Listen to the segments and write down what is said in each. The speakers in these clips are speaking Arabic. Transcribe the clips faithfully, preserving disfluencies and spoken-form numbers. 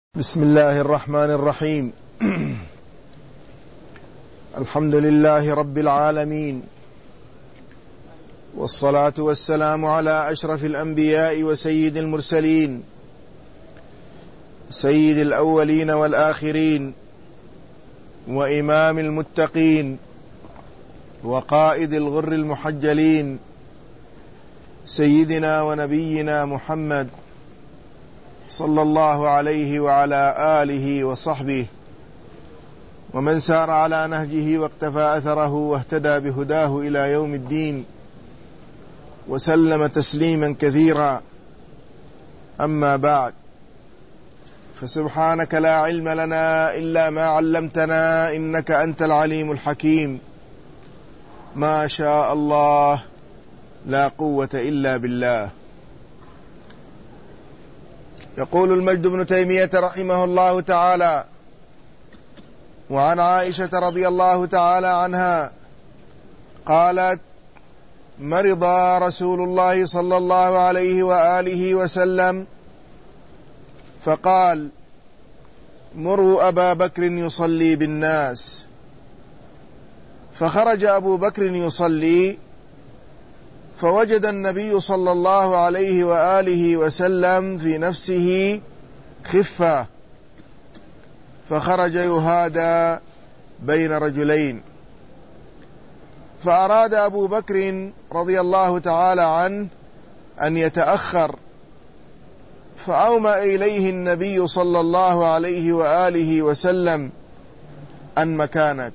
بسم الله الرحمن الرحيم. الحمد لله رب العالمين، والصلاة والسلام على أشرف الأنبياء وسيد المرسلين، سيد الأولين والآخرين، وإمام المتقين، وقائد الغر المحجلين، سيدنا ونبينا محمد صلى الله عليه وعلى آله وصحبه ومن سار على نهجه واقتفى أثره واهتدى بهداه إلى يوم الدين، وسلم تسليما كثيرا. أما بعد، فسبحانك لا علم لنا إلا ما علمتنا إنك أنت العليم الحكيم. ما شاء الله، لا قوة إلا بالله. يقول المجد بن تيمية رحمه الله تعالى: وعن عائشة رضي الله تعالى عنها قالت: مرض رسول الله صلى الله عليه وآله وسلم فقال: مروا أبا بكر يصلي بالناس. فخرج أبو بكر يصلي، فوجد النبي صلى الله عليه وآله وسلم في نفسه خفة، فخرج يهادى بين رجلين، فأراد أبو بكر رضي الله تعالى عنه أن يتأخر، فأومأ إليه النبي صلى الله عليه وآله وسلم أن مكانك،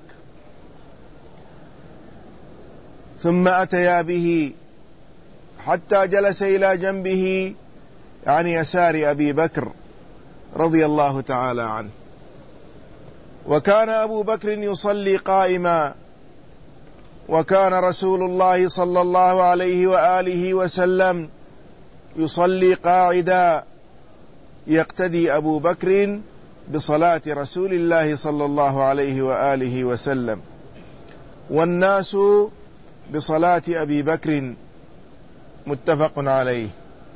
ثم أتيا به حتى جلس إلى جنبه، عن يسار أبي بكر رضي الله تعالى عنه. وكان أبو بكر يصلي قائما، وكان رسول الله صلى الله عليه وآله وسلم يصلي قاعدا، يقتدي أبو بكر بصلاة رسول الله صلى الله عليه وآله وسلم، والناس بصلاة أبي بكر. متفق عليه.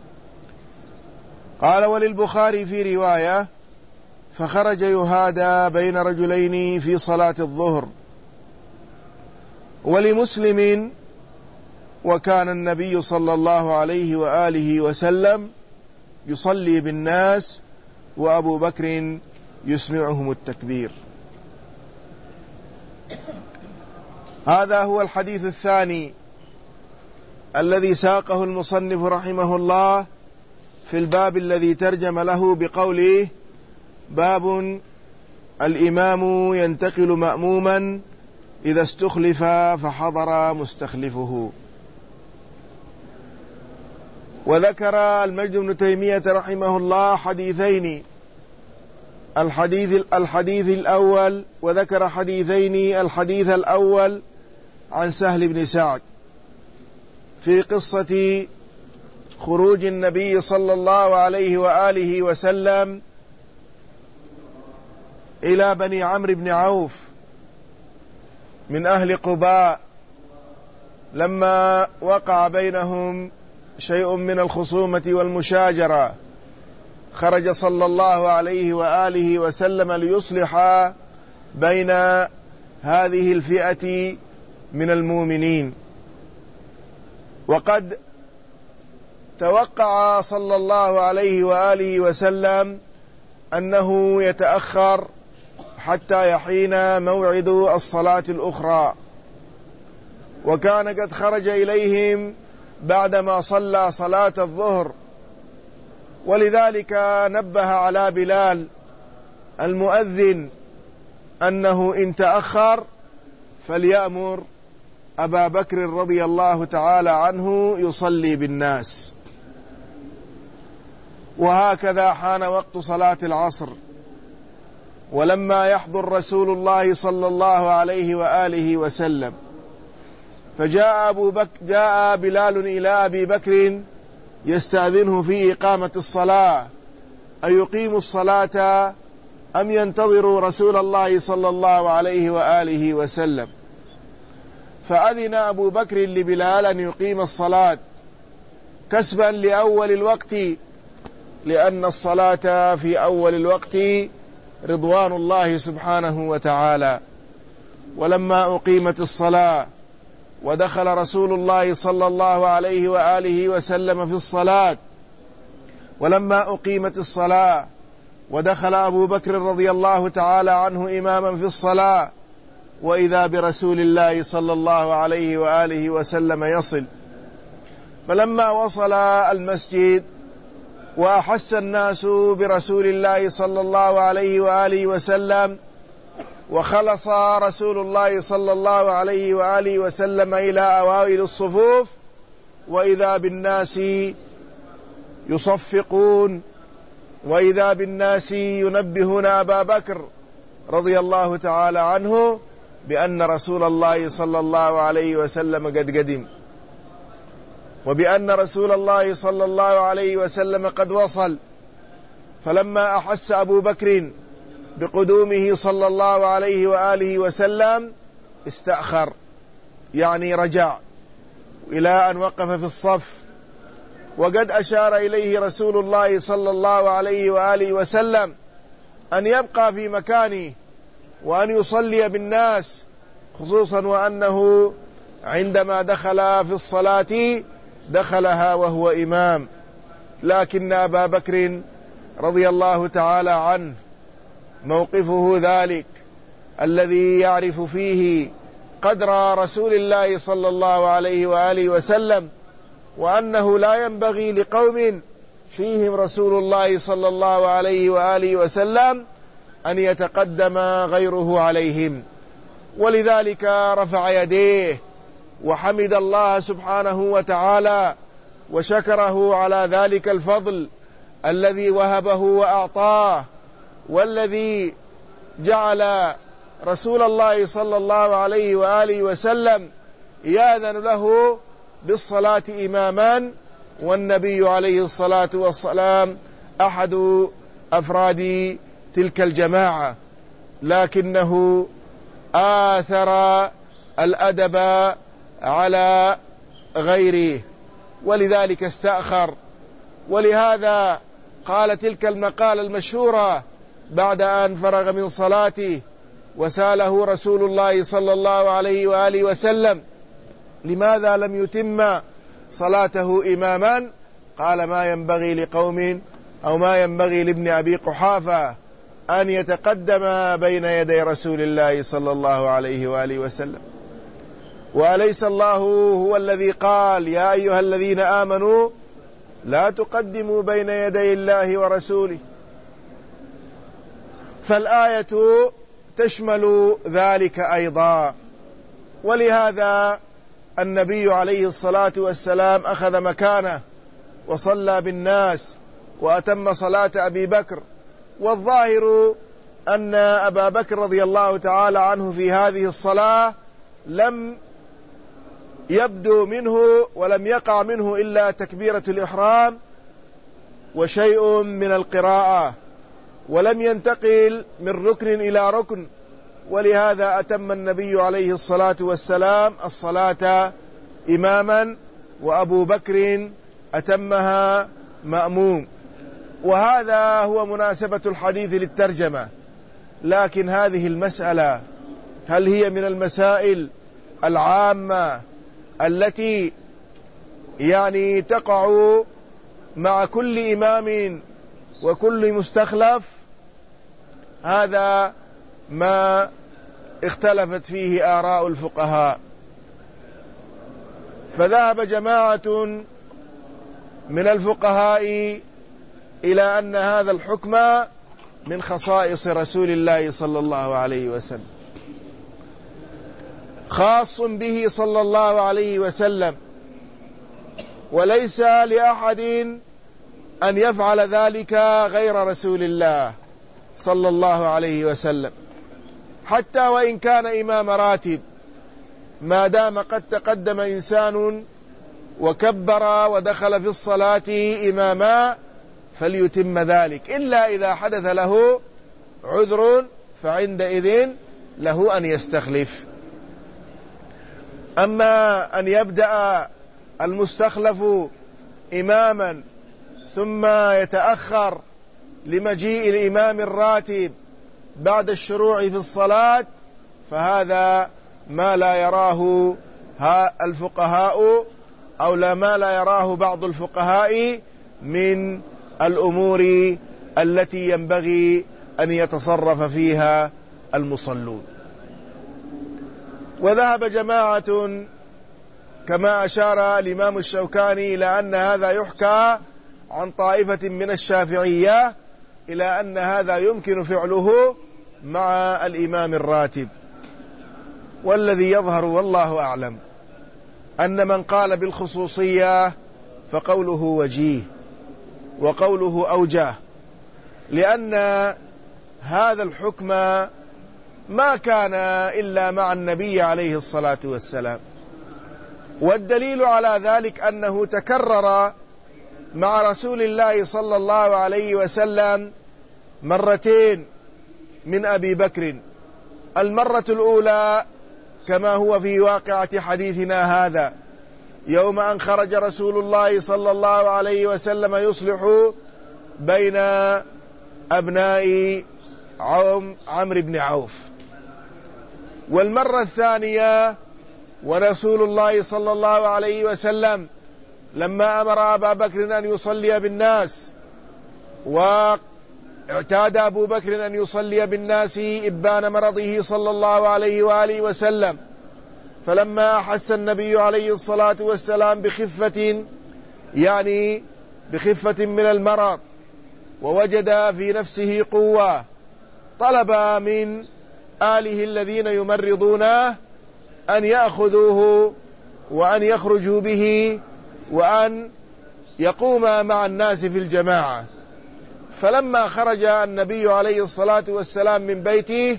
قال: وللبخاري في رواية: فخرج يهادى بين رجلين في صلاة الظهر. ولمسلم: وكان النبي صلى الله عليه وآله وسلم يصلي بالناس وأبو بكر يسمعهم التكبير. هذا هو الحديث الثاني الذي ساقه المصنف رحمه الله في الباب الذي ترجم له بقوله: باب الإمام ينتقل مأموما إذا استخلف فحضر مستخلفه. وذكر المجد بن تيمية رحمه الله حديثين، الحديث, الحديث الأول وذكر حديثين. الحديث الأول عن سهل بن سعد في قصة خروج النبي صلى الله عليه وآله وسلم إلى بني عمرو بن عوف من أهل قباء، لما وقع بينهم شيء من الخصومة والمشاجرة، خرج صلى الله عليه وآله وسلم ليصلح بين هذه الفئة من المؤمنين. وقد توقع صلى الله عليه وآله وسلم أنه يتأخر حتى يحين موعد الصلاة الأخرى، وكان قد خرج إليهم بعدما صلى صلاة الظهر، ولذلك نبه على بلال المؤذن أنه إن تأخر فليأمر أبا بكر رضي الله تعالى عنه يصلي بالناس. وهكذا حان وقت صلاة العصر، ولما يحضر رسول الله صلى الله عليه وآله وسلم، فجاء أبو بكر جاء بلال إلى أبي بكر يستأذنه في إقامة الصلاة، أيقيم الصلاة أم ينتظر رسول الله صلى الله عليه وآله وسلم؟ فأذن أبو بكر لبلال أن يقيم الصلاة كسبا لأول الوقت، لأن الصلاة في أول الوقت رضوان الله سبحانه وتعالى. ولما أقيمت الصلاة ودخل رسول الله صلى الله عليه وآله وسلم في الصلاة ولما أقيمت الصلاة ودخل أبو بكر رضي الله تعالى عنه إماما في الصلاة، وإذا برسول الله صلى الله عليه وآله وسلم يصل. فلما وصل المسجد وأحس الناس برسول الله صلى الله عليه وآله وسلم، وخلص رسول الله صلى الله عليه وآله وسلم إلى أوائل الصفوف، وإذا بالناس يصفقون، وإذا بالناس ينبهون أبا بكر رضي الله تعالى عنه بأن رسول الله صلى الله عليه وسلم قد قدم، وبأن رسول الله صلى الله عليه وسلم قد وصل. فلما أحس أبو بكر بقدومه صلى الله عليه وآله وسلم استأخر، يعني رجع إلى أن وقف في الصف، وقد أشار إليه رسول الله صلى الله عليه وآله وسلم أن يبقى في مكانه وأن يصلي بالناس، خصوصا وأنه عندما دخل في الصلاة دخلها وهو إمام. لكن أبا بكر رضي الله تعالى عنه موقفه ذلك الذي يعرف فيه قدر رسول الله صلى الله عليه وآله وسلم، وأنه لا ينبغي لقوم فيهم رسول الله صلى الله عليه وآله وسلم أن يتقدم غيره عليهم. ولذلك رفع يديه وحمد الله سبحانه وتعالى وشكره على ذلك الفضل الذي وهبه وأعطاه، والذي جعل رسول الله صلى الله عليه وآله وسلم يأذن له بالصلاة إماما، والنبي عليه الصلاة والسلام أحد أفراد تلك الجماعة، لكنه آثر الأدب على غيره، ولذلك استأخر. ولهذا قال تلك المقالة المشهورة بعد أن فرغ من صلاته وسأله رسول الله صلى الله عليه وآله وسلم لماذا لم يتم صلاته إماما؟ قال ما ينبغي لقوم أو ما ينبغي لابن أبي قحافة أن يتقدم بين يدي رسول الله صلى الله عليه وآله وسلم. وأليس الله هو الذي قال يا أيها الذين آمنوا لا تقدموا بين يدي الله ورسوله؟ فالآية تشمل ذلك أيضا. ولهذا النبي عليه الصلاة والسلام أخذ مكانه وصلى بالناس وأتم صلاة أبي بكر. والظاهر أن أبا بكر رضي الله تعالى عنه في هذه الصلاة لم يبدو منه ولم يقع منه إلا تكبيرة الإحرام وشيء من القراءة، ولم ينتقل من ركن إلى ركن. ولهذا أتم النبي عليه الصلاة والسلام الصلاة إماما، وأبو بكر أتمها مأموم. وهذا هو مناسبة الحديث للترجمة. لكن هذه المسألة هل هي من المسائل العامة التي يعني تقع مع كل إمام وكل مستخلف؟ هذا ما اختلفت فيه آراء الفقهاء. فذهب جماعة من الفقهاء إلى أن هذا الحكم من خصائص رسول الله صلى الله عليه وسلم، خاص به صلى الله عليه وسلم، وليس لأحد أن يفعل ذلك غير رسول الله صلى الله عليه وسلم، حتى وإن كان إمام راتب، ما دام قد تقدم إنسان وكبر ودخل في الصلاة إماما فليتم ذلك، إلا إذا حدث له عذر فعندئذ له أن يستخلف. أما أن يبدأ المستخلف إماما ثم يتأخر لمجيء الإمام الراتب بعد الشروع في الصلاة، فهذا ما لا يراه الفقهاء أو لا ما لا يراه بعض الفقهاء من الأمور التي ينبغي أن يتصرف فيها المصلون. وذهب جماعة كما أشار الإمام الشوكاني إلى أن هذا يحكى عن طائفة من الشافعية إلى أن هذا يمكن فعله مع الإمام الراتب. والذي يظهر والله أعلم أن من قال بالخصوصية فقوله وجيه وقوله أوجه، لأن هذا الحكم ما كان إلا مع النبي عليه الصلاة والسلام، والدليل على ذلك أنه تكرر مع رسول الله صلى الله عليه وسلم مرتين من أبي بكر. المرة الأولى كما هو في واقعة حديثنا هذا، يوم أن خرج رسول الله صلى الله عليه وسلم يصلح بين أبناء عمرو بن عوف. والمرة الثانية ورسول الله صلى الله عليه وسلم لما أمر أبا بكر أن يصلي بالناس، واعتاد أبو بكر أن يصلي بالناس إبان مرضه صلى الله عليه وآله وسلم، فلما أحس النبي عليه الصلاة والسلام بخفة يعني بخفة من المرض ووجد في نفسه قوة، طلب من آله الذين يمرضونه أن يأخذوه وأن يخرجوا به وأن يقوم مع الناس في الجماعة. فلما خرج النبي عليه الصلاة والسلام من بيته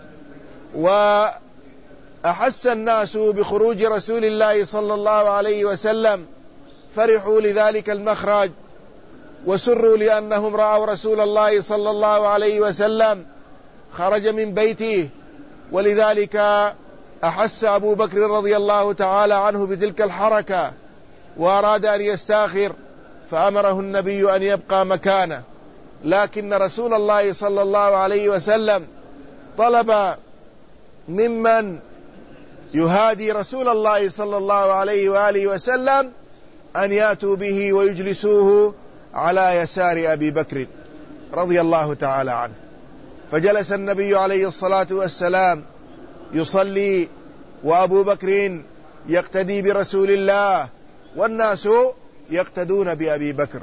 وأحس الناس بخروج رسول الله صلى الله عليه وسلم فرحوا لذلك المخرج وسروا لأنهم رأوا رسول الله صلى الله عليه وسلم خرج من بيته، ولذلك أحس أبو بكر رضي الله تعالى عنه بتلك الحركة وأراد أن يستاخر، فأمره النبي أن يبقى مكانه. لكن رسول الله صلى الله عليه وسلم طلب ممن يهادي رسول الله صلى الله عليه وآله وسلم أن يأتوا به ويجلسوه على يسار أبي بكر رضي الله تعالى عنه. فجلس النبي عليه الصلاة والسلام يصلي وأبو بكر يقتدي برسول الله والناس يقتدون بأبي بكر.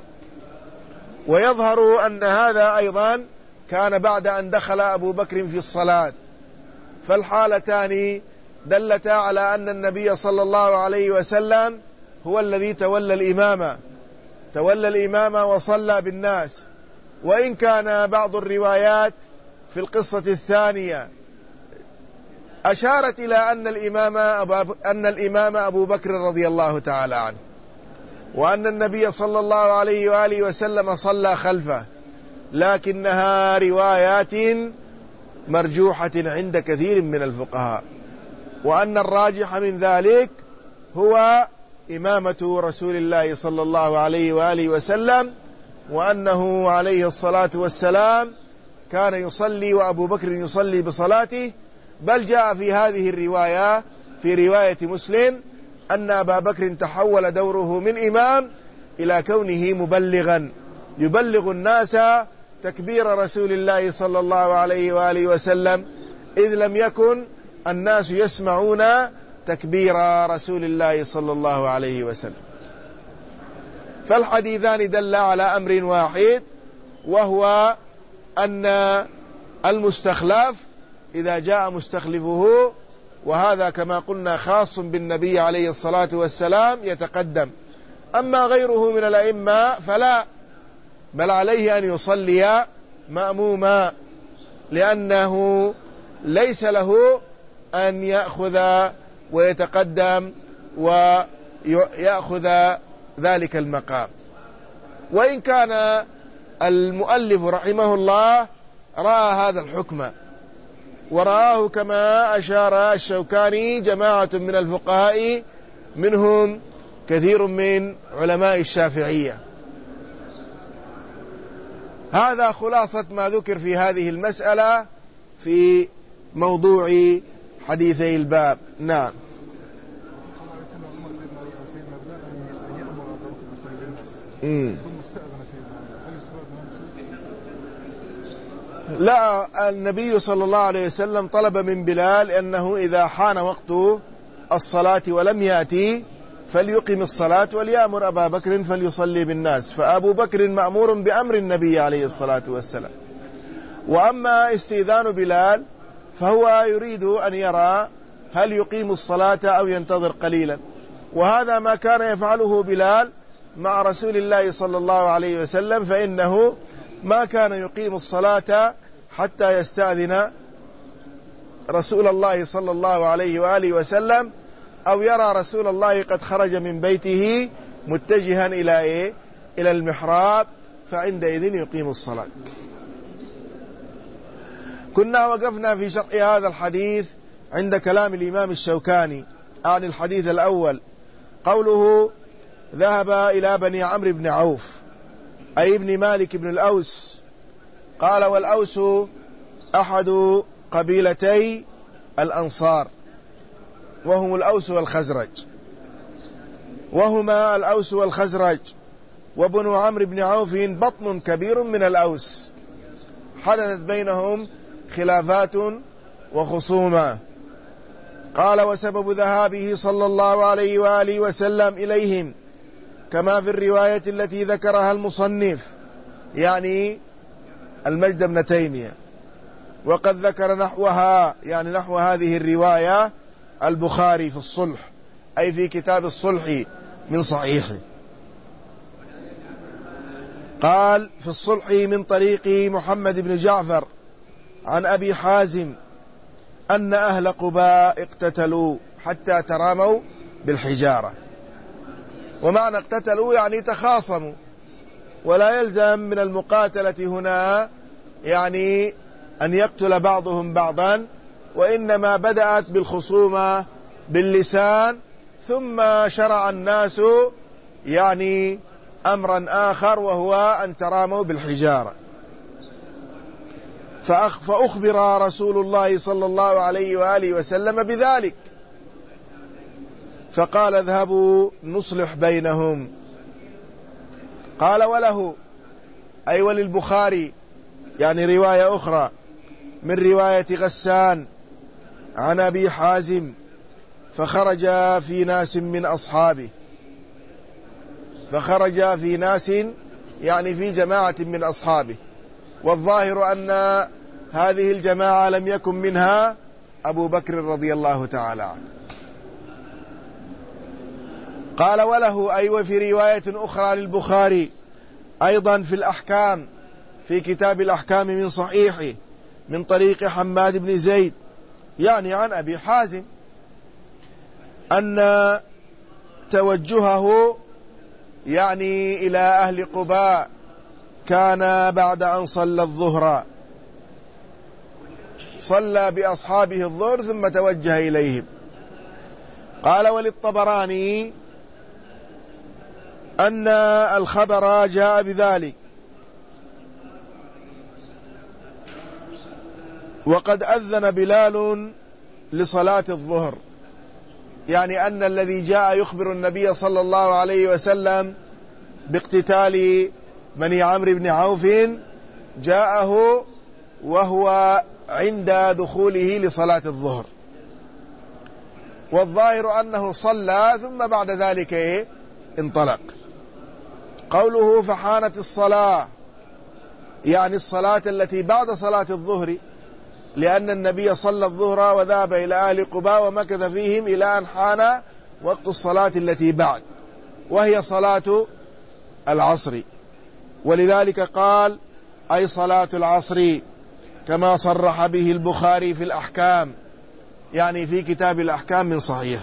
ويظهر أن هذا أيضا كان بعد أن دخل أبو بكر في الصلاة، فالحالتان دلتا على أن النبي صلى الله عليه وسلم هو الذي تولى الإمامة تولى الإمامة وصلى بالناس. وإن كان بعض الروايات في القصة الثانية أشارت إلى أن الإمام أبو, أن الإمام أبو بكر رضي الله تعالى عنه، وأن النبي صلى الله عليه وآله وسلم صلى خلفه، لكنها روايات مرجوحة عند كثير من الفقهاء، وأن الراجح من ذلك هو إمامة رسول الله صلى الله عليه وآله وسلم، وأنه عليه الصلاة والسلام كان يصلي وأبو بكر يصلي بصلاته. بل جاء في هذه الرواية في رواية مسلم أن أبا بكر تحول دوره من إمام إلى كونه مبلغا يبلغ الناس تكبير رسول الله صلى الله عليه وآله وسلم، إذ لم يكن الناس يسمعون تكبير رسول الله صلى الله عليه وسلم. فالحديثان دل على أمر واحد، وهو أن المستخلف إذا جاء مستخلفه، وهذا كما قلنا خاص بالنبي عليه الصلاة والسلام، يتقدم. أما غيره من الأئمة فلا، بل عليه أن يصلي مأموما، لأنه ليس له أن يأخذ ويتقدم ويأخذ ذلك المقام. وإن كان المؤلف رحمه الله رأى هذا الحكم، ورآه كما أشار الشوكاني جماعة من الفقهاء، منهم كثير من علماء الشافعية. هذا خلاصة ما ذكر في هذه المسألة في موضوع حديثي الباب. نعم. مم. لا، النبي صلى الله عليه وسلم طلب من بلال أنه إذا حان وقت الصلاة ولم يأتي فليقم الصلاة وليأمر أبا بكر فليصلي بالناس، فأبو بكر مأمور بأمر النبي عليه الصلاة والسلام. وأما استئذان بلال فهو يريد أن يرى هل يقيم الصلاة أو ينتظر قليلا، وهذا ما كان يفعله بلال مع رسول الله صلى الله عليه وسلم، فإنه ما كان يقيم الصلاة حتى يستأذن رسول الله صلى الله عليه وآله وسلم، أو يرى رسول الله قد خرج من بيته متجها إلى إيه؟ إلى المحراب، فعندئذ يقيم الصلاة. كنا وقفنا في شرح هذا الحديث عند كلام الإمام الشوكاني عن الحديث الأول، قوله ذهب إلى بني عمرو بن عوف أي ابن مالك بن الأوس. قال والأوس أحد قبيلتي الأنصار، وهم الأوس والخزرج، وهما الأوس والخزرج، وبنو عمرو بن عوف بطن كبير من الأوس، حدثت بينهم خلافات وخصومة. قال وسبب ذهابه صلى الله عليه وآله وسلم إليهم كما في الرواية التي ذكرها المصنف، يعني المجد بن تيمية، وقد ذكر نحوها يعني نحو هذه الرواية البخاري في الصلح، أي في كتاب الصلح من صحيحه. قال في الصلح من طريق محمد بن جعفر عن أبي حازم أن أهل قباء اقتتلوا حتى تراموا بالحجارة. ومعنى اقتتلوا يعني تخاصموا، ولا يلزم من المقاتلة هنا يعني أن يقتل بعضهم بعضا، وإنما بدأت بالخصومة باللسان، ثم شرع الناس يعني أمرا آخر وهو أن تراموا بالحجارة. فأخبر رسول الله صلى الله عليه وآله وسلم بذلك، فقال اذهبوا نصلح بينهم. قال وله أي وللبخاري يعني رواية أخرى من رواية غسان عن أبي حازم فخرج في ناس من أصحابه، فخرج في ناس يعني في جماعة من أصحابه، والظاهر أن هذه الجماعة لم يكن منها أبو بكر رضي الله تعالى عنه. قال وله أي وفي رواية أخرى للبخاري أيضا في الأحكام في كتاب الأحكام من صحيحه من طريق حماد بن زيد يعني عن أبي حازم أن توجهه يعني إلى أهل قباء كان بعد أن صلى الظهر، صلى بأصحابه الظهر ثم توجه إليهم. قال وللطبراني أن الخبر جاء بذلك، وقد أذن بلال لصلاة الظهر، يعني أن الذي جاء يخبر النبي صلى الله عليه وسلم باقتتال بني عمرو بن عوف جاءه وهو عند دخوله لصلاة الظهر، والظاهر أنه صلى ثم بعد ذلك إيه؟ انطلق. قوله فحانت الصلاة يعني الصلاة التي بعد صلاة الظهر، لأن النبي صلى الظهر وذهب إلى أهل قباء ومكث فيهم إلى أن حان وقت الصلاة التي بعد، وهي صلاة العصر، ولذلك قال أي صلاة العصر كما صرح به البخاري في الأحكام يعني في كتاب الأحكام من صحيح.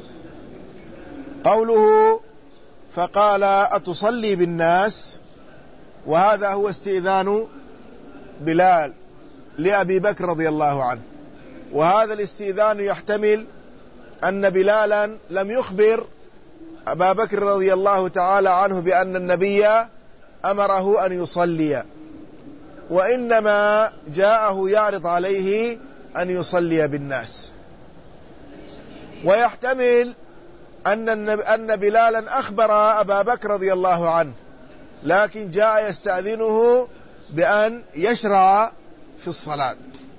قوله فقال أتصلي بالناس، وهذا هو استئذان بلال لأبي بكر رضي الله عنه، وهذا الاستئذان يحتمل أن بلالا لم يخبر أبا بكر رضي الله تعالى عنه بأن النبي أمره أن يصلي، وإنما جاءه يعرض عليه أن يصلي بالناس. ويحتمل أن أن بلالا أخبر أبا بكر رضي الله عنه، لكن جاء يستأذنه بأن يشرع في الصلاة.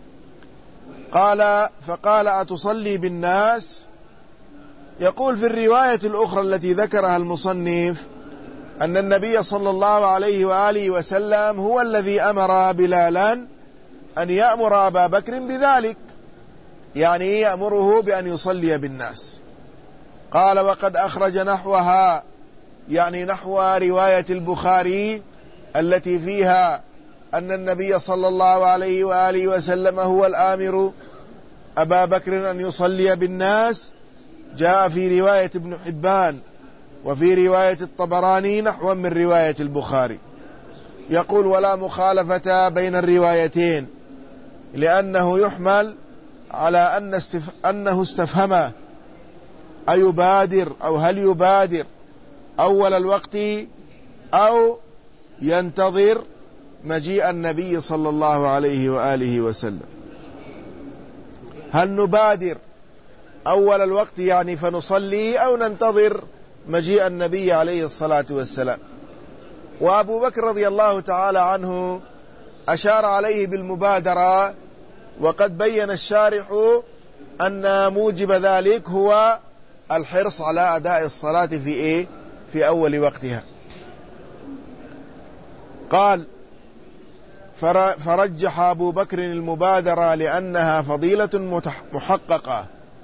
قال فقال أتصلي بالناس؟ يقول في الرواية الأخرى التي ذكرها المصنف أن النبي صلى الله عليه وآله وسلم هو الذي أمر بلالا أن يأمر أبا بكر بذلك، يعني يأمره بأن يصلي بالناس. قال وقد أخرج نحوها، يعني نحو رواية البخاري التي فيها أن النبي صلى الله عليه وآله وسلم هو الآمر أبا بكر أن يصلي بالناس، جاء في رواية ابن حبان وفي رواية الطبراني نحو من رواية البخاري. يقول ولا مخالفة بين الروايتين، لأنه يحمل على أن استف... أنه استفهم أيبادر أو هل يبادر أول الوقت أو ينتظر مجيء النبي صلى الله عليه وآله وسلم. هل نبادر أول الوقت يعني فنصلي، أو ننتظر مجيء النبي عليه الصلاة والسلام؟ وأبو بكر رضي الله تعالى عنه أشار عليه بالمبادرة، وقد بين الشارح أن موجب ذلك هو الحرص على أداء الصلاة في إيه؟ في أول وقتها. قال فرجح أبو بكر المبادرة لأنها فضيلة محققة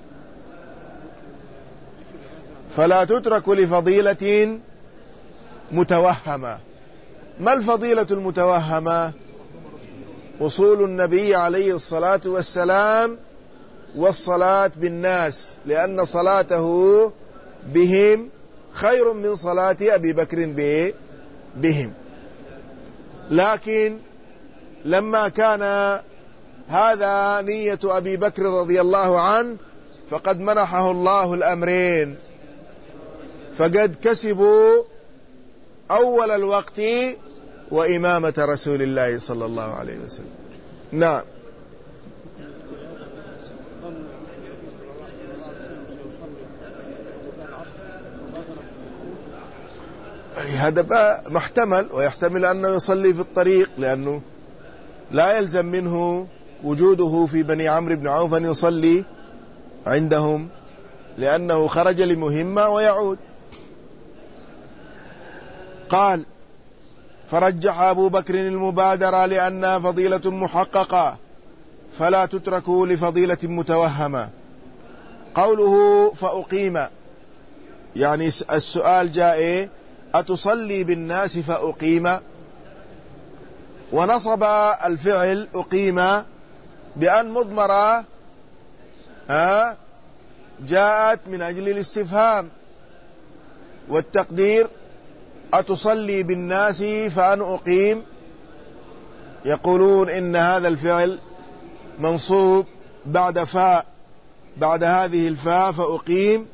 فلا تترك لفضيلة متوهمة. ما الفضيلة المتوهمة؟ وصول النبي عليه الصلاة والسلام والصلاة بالناس، لأن صلاته بهم خير من صلاة أبي بكر بهم. لكن لما كان هذا نية أبي بكر رضي الله عنه فقد منحه الله الأمرين، فقد كسبوا أول الوقت وإمامة رسول الله صلى الله عليه وسلم. نعم. هذا محتمل، ويحتمل أنه يصلي في الطريق، لأنه لا يلزم منه وجوده في بني عمرو بن عوف أن يصلي عندهم، لأنه خرج لمهمة ويعود. قال فرجح أبو بكر المبادرة لأنها فضيلة محققة فلا تترك لفضيلة متوهمة. قوله فأقيم، يعني السؤال جاء أتصلي بالناس فأقيم، ونصب الفعل أقيم بأن مضمرة جاءت من أجل الاستفهام، والتقدير أتصلي بالناس فأن أقيم. يقولون إن هذا الفعل منصوب بعد فاء، بعد هذه الفاء فأقيم،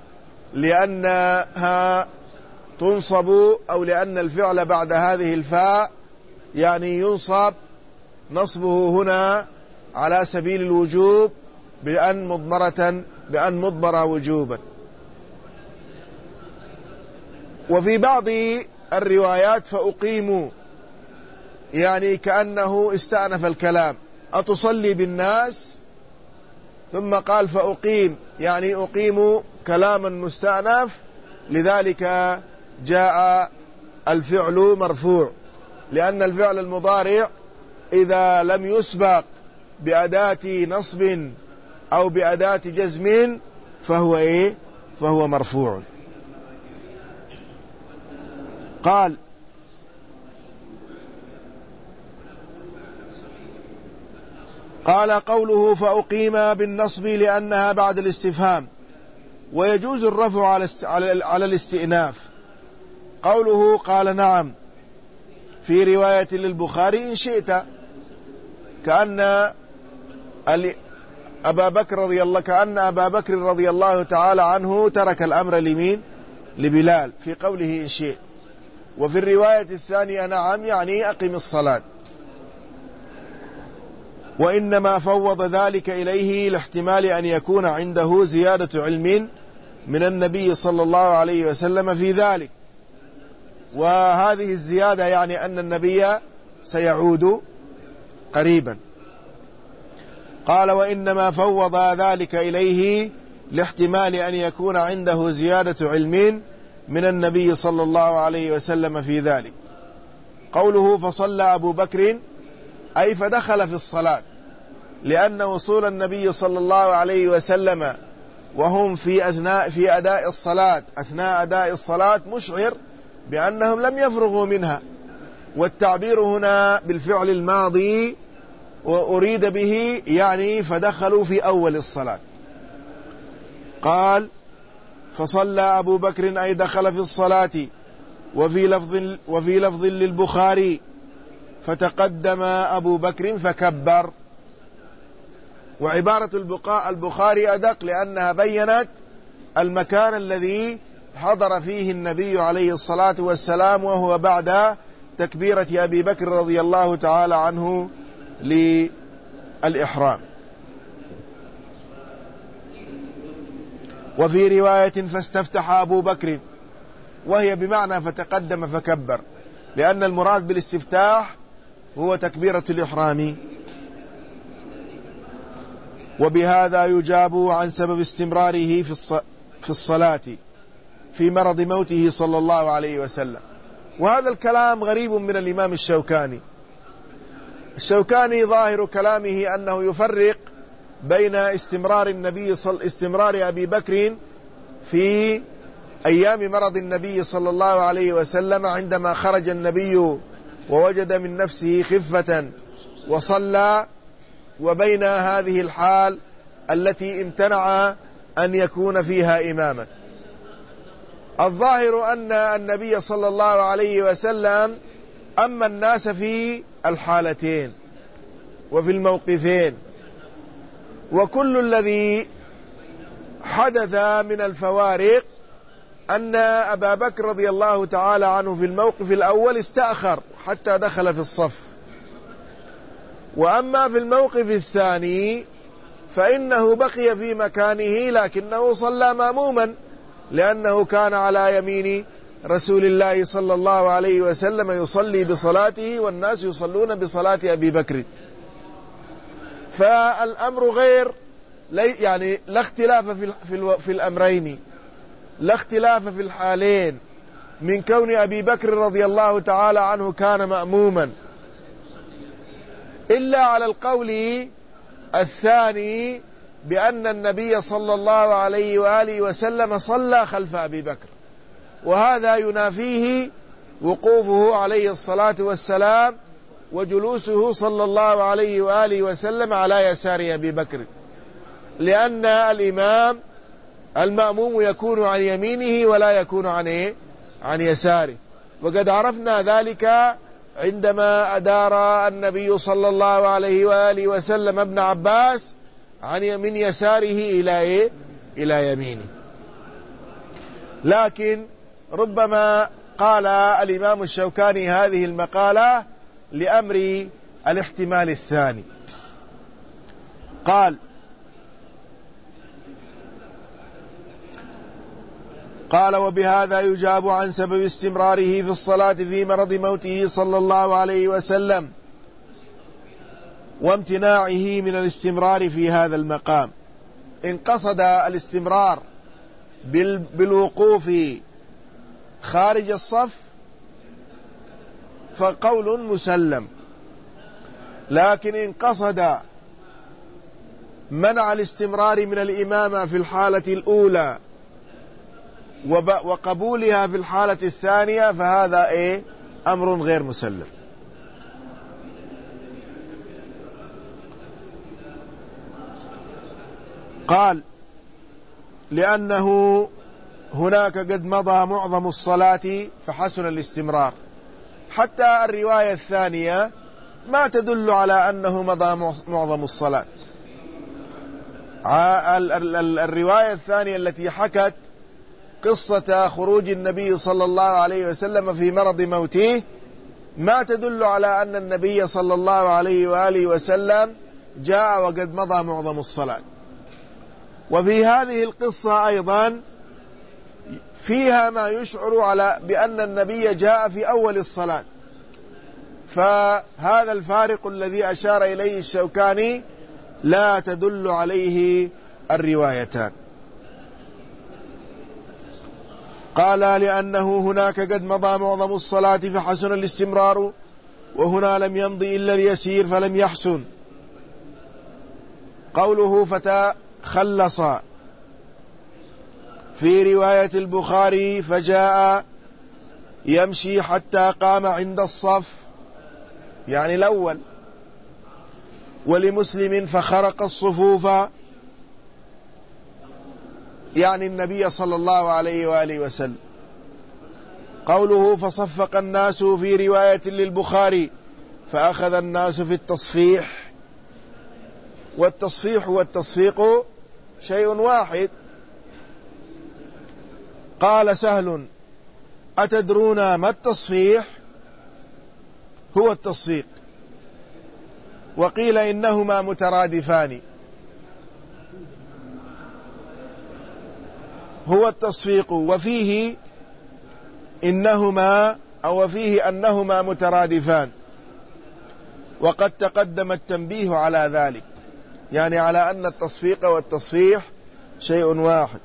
لأنها تنصب أو لأن الفعل بعد هذه الفاء يعني ينصب نصبه هنا على سبيل الوجوب بأن مضمرة بأن مضمر وجوبا. وفي بعض الروايات فأقيموا، يعني كأنه استأنف الكلام، أتصلي بالناس ثم قال فأقيم، يعني أقيم كلاما مستأنف، لذلك جاء الفعل مرفوع، لأن الفعل المضارع إذا لم يسبق بأداة نصب أو بأداة جزم فهو إيه؟ فهو مرفوع. قال قال قوله فأقيم بالنصب لأنها بعد الاستفهام، ويجوز الرفع على الاستئناف. قوله قال نعم في رواية للبخاري إن شئت، كأن أبا بكر رضي الله كأن أبا بكر رضي الله تعالى عنه ترك الأمر لمين؟ لبلال في قوله إن شئت. وفي الرواية الثانية نعم يعني أقم الصلاة. وإنما فوض ذلك إليه لاحتمال أن يكون عنده زيادة علم من النبي صلى الله عليه وسلم في ذلك، وهذه الزيادة يعني أن النبي سيعود قريبا. قال وإنما فوض ذلك إليه لاحتمال أن يكون عنده زيادة علم من النبي صلى الله عليه وسلم في ذلك. قوله فصلى أبو بكر أي فدخل في الصلاة، لأن وصول النبي صلى الله عليه وسلم وهم في أثناء في أداء الصلاة أثناء أداء الصلاة مشعر بأنهم لم يفرغوا منها، والتعبير هنا بالفعل الماضي وأريد به يعني فدخلوا في أول الصلاة. قال فصلى أبو بكر أي دخل في الصلاة، وفي لفظ, وفي لفظ للبخاري فتقدم أبو بكر فكبر. وعبارة البخاري أدق لأنها بيّنت المكان الذي حضر فيه النبي عليه الصلاة والسلام، وهو بعد تكبيرة أبي بكر رضي الله تعالى عنه للإحرام. وفي رواية فاستفتح أبو بكر، وهي بمعنى فتقدم فكبر، لأن المراد بالاستفتاح هو تكبيرة الإحرام. وبهذا يجاب عن سبب استمراره في الصلاة في مرض موته صلى الله عليه وسلم. وهذا الكلام غريب من الإمام الشوكاني. الشوكاني ظاهر كلامه أنه يفرق بين استمرار النبي صل... استمرار أبي بكر في أيام مرض النبي صلى الله عليه وسلم عندما خرج النبي ووجد من نفسه خفة وصلى، وبين هذه الحال التي امتنع أن يكون فيها إماما. الظاهر أن النبي صلى الله عليه وسلم أما الناس في الحالتين وفي الموقفين، وكل الذي حدث من الفوارق أن أبا بكر رضي الله تعالى عنه في الموقف الأول استأخر حتى دخل في الصف، وأما في الموقف الثاني فإنه بقي في مكانه لكنه صلى مأموما، لأنه كان على يمين رسول الله صلى الله عليه وسلم يصلي بصلاته والناس يصلون بصلاة أبي بكر. فالأمر غير يعني لا اختلاف في, في الأمرين، لا اختلاف في الحالين من كون أبي بكر رضي الله تعالى عنه كان مأموما، إلا على القول الثاني بأن النبي صلى الله عليه وآله وسلم صلى خلف أبي بكر، وهذا ينافيه وقوفه عليه الصلاة والسلام وجلوسه صلى الله عليه وآله وسلم على يسار أبي بكر، لأن الإمام المأموم يكون عن يمينه ولا يكون عن إيه؟ عن يساره. وقد عرفنا ذلك عندما أدار النبي صلى الله عليه وآله وسلم ابن عباس عن من يساره إلى إيه؟ إلى يمينه. لكن ربما قال الإمام الشوكاني هذه المقالة لأمر الاحتمال الثاني. قال قال وبهذا يجاب عن سبب استمراره في الصلاة في مرض موته صلى الله عليه وسلم وامتناعه من الاستمرار في هذا المقام. إن قصد الاستمرار بالوقوف خارج الصف فقول مسلم، لكن إن قصد منع الاستمرار من الإمامة في الحالة الأولى وقبولها في الحالة الثانية فهذا إيه؟ أمر غير مسلم. قال لأنه هناك قد مضى معظم الصلاة فحسن الاستمرار، حتى الرواية الثانية ما تدل على أنه مضى معظم الصلاة. الرواية الثانية التي حكت قصة خروج النبي صلى الله عليه وسلم في مرض موته ما تدل على أن النبي صلى الله عليه وآله وسلم جاء وقد مضى معظم الصلاة. وفي هذه القصة أيضا فيها ما يشعر على بأن النبي جاء في أول الصلاة، فهذا الفارق الذي أشار إليه الشوكاني لا تدل عليه الروايتان. قال لأنه هناك قد مضى معظم الصلاة فحسن الاستمرار، وهنا لم يمضي إلا اليسير فلم يحسن. قوله فتخلص في رواية البخاري فجاء يمشي حتى قام عند الصف، يعني الأول. ولمسلم فخرق الصفوف، يعني النبي صلى الله عليه وآله وسلم. قوله فصفق الناس في رواية للبخاري فأخذ الناس في التصفيح، والتصفيح والتصفيق شيء واحد. قال سهل أتدرون ما التصفيح؟ هو التصفيق. وقيل إنهما مترادفان. هو التصفيق وفيه إنهما أو فيه أنهما مترادفان، وقد تقدم التنبيه على ذلك، يعني على أن التصفيق والتصفيح شيء واحد.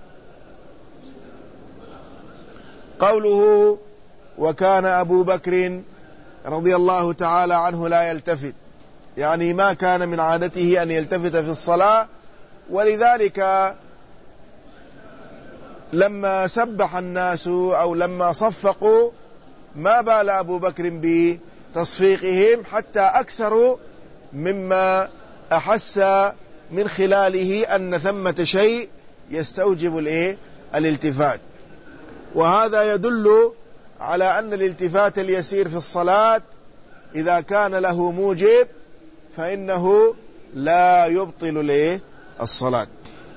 قوله وكان أبو بكر رضي الله تعالى عنه لا يلتفت، يعني ما كان من عادته أن يلتفت في الصلاة، ولذلك لما سبح الناس أو لما صفقوا ما بال أبو بكر بتصفيقهم حتى أكثروا مما أحس من خلاله أن ثمة شيء يستوجب الإيه؟ الالتفات. وهذا يدل على أن الالتفات اليسير في الصلاة إذا كان له موجب فإنه لا يبطل الإيه؟ الصلاة.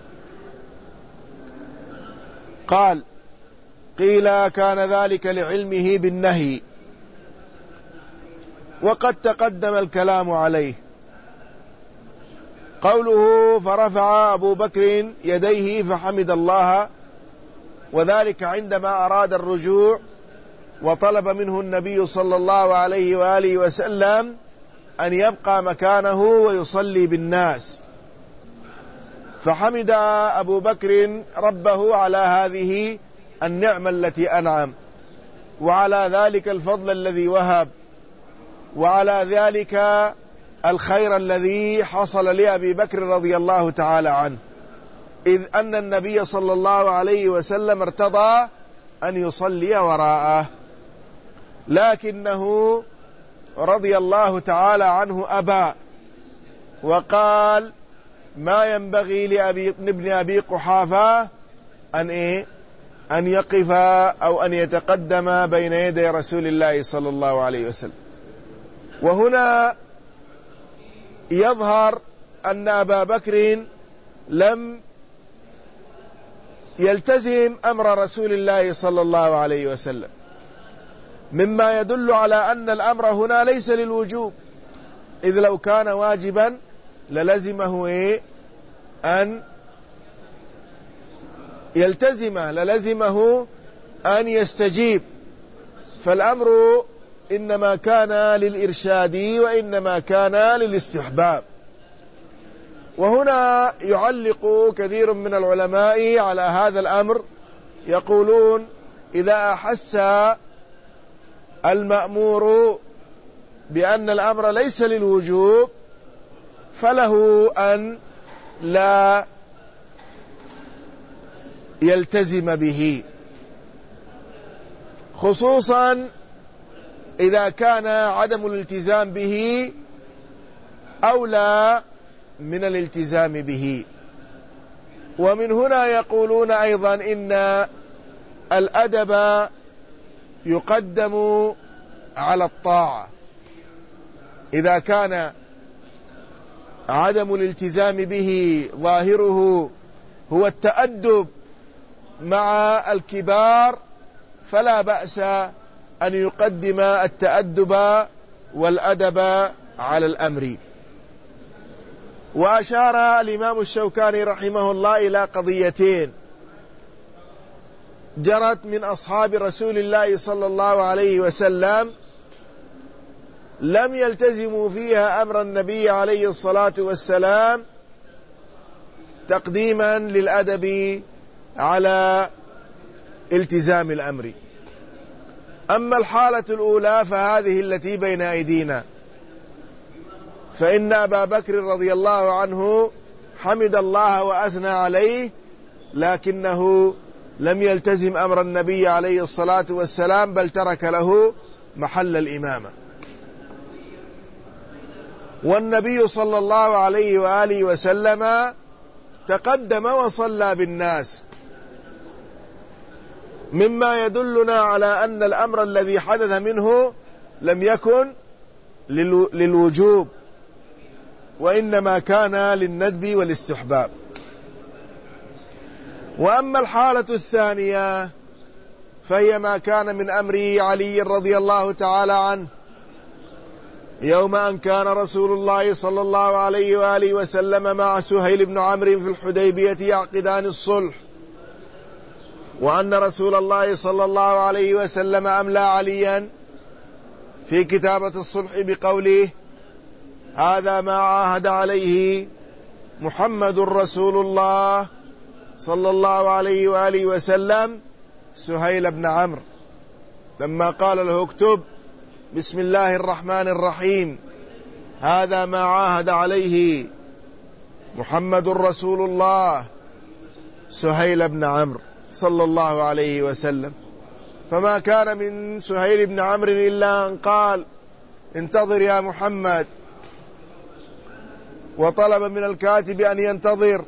قال قيل كان ذلك لعلمه بالنهي، وقد تقدم الكلام عليه. قوله فرفع أبو بكر يديه فحمد الله، وذلك عندما أراد الرجوع وطلب منه النبي صلى الله عليه وآله وسلم أن يبقى مكانه ويصلي بالناس، فحمد أبو بكر ربه على هذه النعمة التي أنعم، وعلى ذلك الفضل الذي وهب، وعلى ذلك الخير الذي حصل لأبي بكر رضي الله تعالى عنه، إذ أن النبي صلى الله عليه وسلم ارتضى أن يصلي وراءه، لكنه رضي الله تعالى عنه أبى، وقال ما ينبغي لأبي ابن أبي قحافة أن إيه أن يقف أو أن يتقدم بين يدي رسول الله صلى الله عليه وسلم. وهنا يظهر أن أبا بكر لم يلتزم أمر رسول الله صلى الله عليه وسلم، مما يدل على أن الأمر هنا ليس للوجوب، إذ لو كان واجبا للزمه إيه أن يلتزمه للزمه أن يستجيب، فالأمر إنما كان للإرشاد وإنما كان للاستحباب. وهنا يعلق كثير من العلماء على هذا الأمر، يقولون إذا أحس المأمور بأن الأمر ليس للوجوب فله أن لا يلتزم به، خصوصا إذا كان عدم الالتزام به أولى من الالتزام به. ومن هنا يقولون أيضا إن الأدب يقدم على الطاعة، إذا كان عدم الالتزام به ظاهره هو التأدب مع الكبار فلا بأس أن يقدم التأدب والأدب على الأمر. وأشار الإمام الشوكاني رحمه الله إلى قضيتين جرت من أصحاب رسول الله صلى الله عليه وسلم لم يلتزموا فيها أمر النبي عليه الصلاة والسلام تقديما للأدب على التزام الأمر. أما الحالة الأولى فهذه التي بين أيدينا، فإن أبا بكر رضي الله عنه حمد الله وأثنى عليه، لكنه لم يلتزم أمر النبي عليه الصلاة والسلام، بل ترك له محل الإمامة. والنبي صلى الله عليه وآله وسلم تقدم وصلى بالناس، مما يدلنا على أن الأمر الذي حدث منه لم يكن للوجوب، وإنما كان للندب والاستحباب. وأما الحالة الثانية فهي ما كان من أمر علي رضي الله تعالى عنه يوم أن كان رسول الله صلى الله عليه وآله وسلم مع سهيل بن عمرو في الحديبية يعقدان الصلح، وأن رسول الله صلى الله عليه وسلم أملى عليا في كتابة الصلح بقوله: هذا ما عاهد عليه محمد رسول الله صلى الله عليه وآله وسلم سهيل بن عمرو، لما قال له: اكتب بسم الله الرحمن الرحيم، هذا ما عاهد عليه محمد رسول الله سهيل بن عمرو صلى الله عليه وسلم. فما كان من سهيل بن عمرو إلا أن قال: انتظر يا محمد، وطلب من الكاتب أن ينتظر.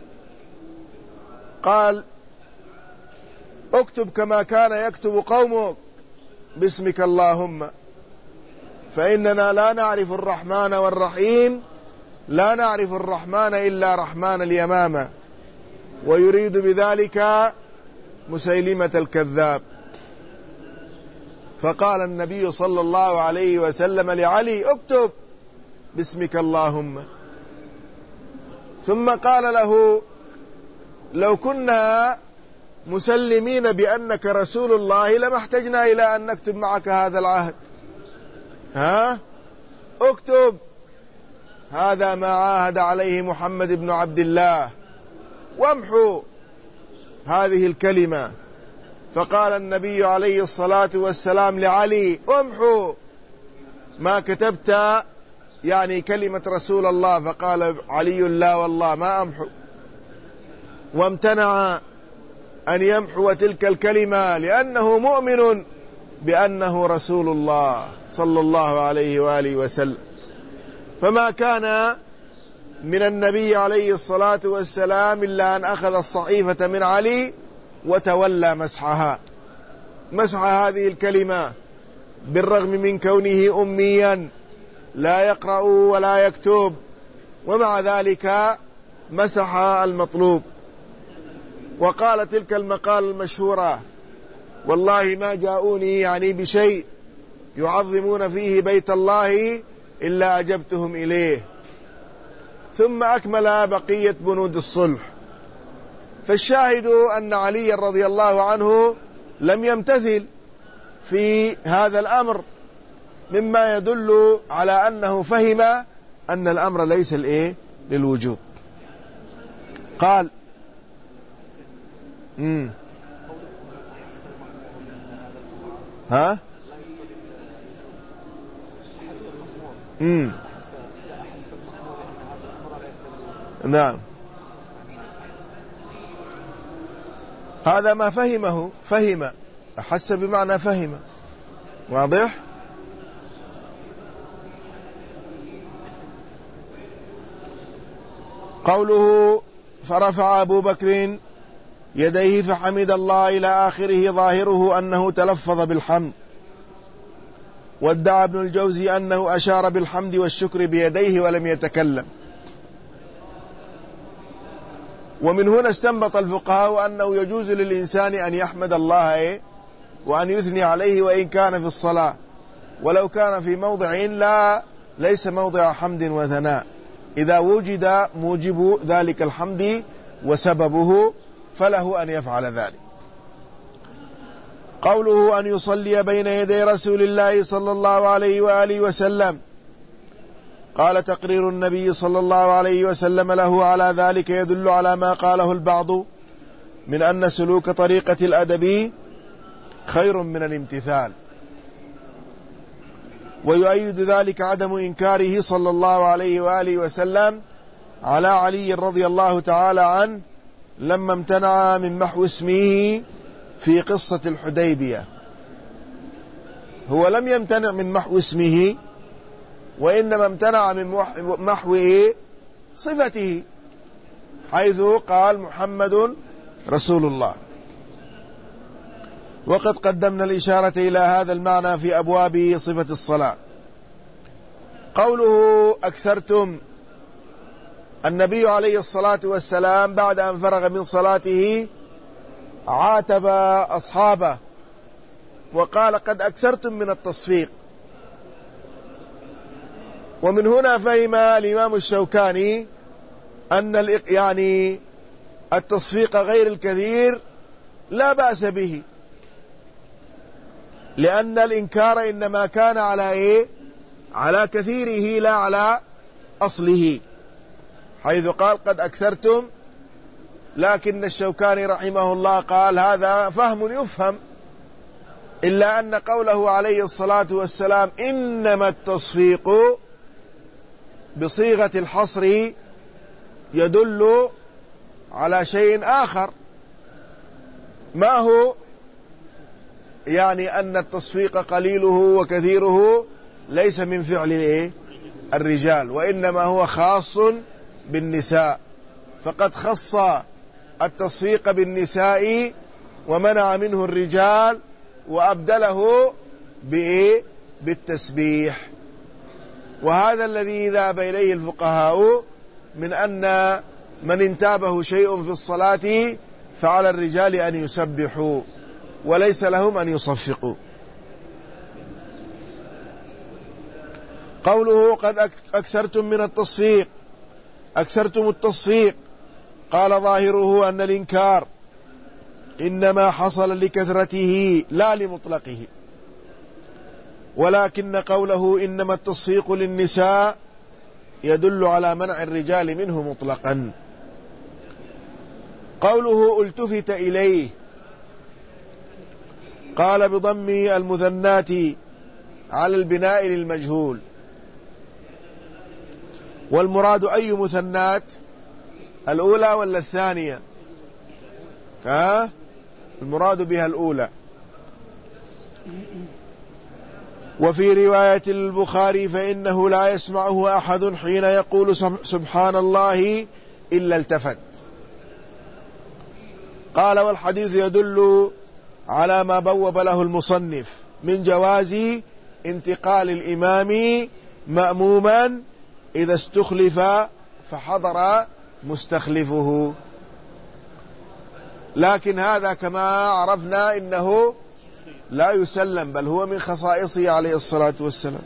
قال: اكتب كما كان يكتب قومك باسمك اللهم، فإننا لا نعرف الرحمن والرحيم، لا نعرف الرحمن إلا رحمن اليمامة، ويريد بذلك مسيلمة الكذاب. فقال النبي صلى الله عليه وسلم لعلي: اكتب باسمك اللهم. ثم قال له: لو كنا مسلمين بأنك رسول الله لما احتجنا إلى أن نكتب معك هذا العهد، ها اكتب هذا ما عاهد عليه محمد بن عبد الله، وامحو هذه الكلمة. فقال النبي عليه الصلاة والسلام لعلي: امحو ما كتبت، يعني كلمة رسول الله. فقال علي: لا والله ما أمحو. وامتنع أن يمحو تلك الكلمة لأنه مؤمن بأنه رسول الله صلى الله عليه وآله وسلم. فما كان من النبي عليه الصلاة والسلام إلا أن أخذ الصحيفة من علي وتولى مسحها، مسح هذه الكلمة، بالرغم من كونه أميا لا يقرأ ولا يكتب، ومع ذلك مسح المطلوب. وقال تلك المقالة المشهورة: والله ما جاءوني يعني بشيء يعظمون فيه بيت الله إلا أجبتهم إليه. ثم أكمل بقية بنود الصلح. فالشاهد أن علي رضي الله عنه لم يمتثل في هذا الأمر، مما يدل على أنه فهم أن الأمر ليس الإيه للوجوب. قال: مم. ها مم. نعم، هذا ما فهمه، فهم، أحس بمعنى فهم، واضح. قوله: فرفع أبو بكر يديه فحمد الله إلى آخره، ظاهره أنه تلفظ بالحمد. وادعى ابن الجوزي أنه أشار بالحمد والشكر بيديه ولم يتكلم. ومن هنا استنبط الفقهاء أنه يجوز للإنسان أن يحمد الله إيه؟ وأن يثني عليه وإن كان في الصلاة، ولو كان في موضع لا ليس موضع حمد وثناء، إذا وجد موجب ذلك الحمد وسببه فله أن يفعل ذلك. قوله أن يصلي بين يدي رسول الله صلى الله عليه وآله وسلم، قال تقرير النبي صلى الله عليه وسلم له على ذلك يدل على ما قاله البعض من أن سلوك طريقة الأدب خير من الامتثال، ويؤيد ذلك عدم إنكاره صلى الله عليه وآله وسلم على علي رضي الله تعالى عنه لما امتنع من محو اسمه في قصة الحديبية. هو لم يمتنع من محو اسمه، وإنما امتنع من محو صفته، حيث قال محمد رسول الله. وقد قدمنا الإشارة إلى هذا المعنى في أبواب صفة الصلاة. قوله أكثرتم، النبي عليه الصلاة والسلام بعد أن فرغ من صلاته عاتب أصحابه وقال قد أكثرتم من التصفيق. ومن هنا فهم الإمام الشوكاني أن يعني التصفيق غير الكثير لا بأس به، لأن الإنكار إنما كان على إيه؟ على كثيره لا على أصله، حيث قال قد أكثرتم. لكن الشوكاني رحمه الله قال هذا فهم يفهم، إلا أن قوله عليه الصلاة والسلام إنما التصفيق بصيغة الحصر يدل على شيء آخر. ما هو؟ يعني أن التصفيق قليله وكثيره ليس من فعل الايه الرجال، وإنما هو خاص بالنساء، فقد خص التصفيق بالنساء ومنع منه الرجال وأبدله بإيه؟ بالتسبيح. وهذا الذي ذهب إليه الفقهاء من أن من انتابه شيء في الصلاة فعلى الرجال أن يسبحوا وليس لهم أن يصفقوا. قوله قد أكثرتم من التصفيق، أكثرتم التصفيق، قال ظاهره أن الإنكار إنما حصل لكثرته لا لمطلقه، ولكن قوله إنما التصفيق للنساء يدل على منع الرجال منه مطلقا. قوله التفت إليه، قال بضم المثنات على البناء للمجهول، والمراد أي مثنات؟ الأولى ولا الثانية؟ ها؟ المراد بها الأولى. وفي رواية البخاري فإنه لا يسمعه أحد حين يقول سبحان الله إلا التفت. قال والحديث يدل على ما بوب له المصنف من جواز انتقال الإمام مأموما إذا استخلف فحضر مستخلفه، لكن هذا كما عرفنا إنه لا يسلم، بل هو من خصائصه عليه الصلاة والسلام.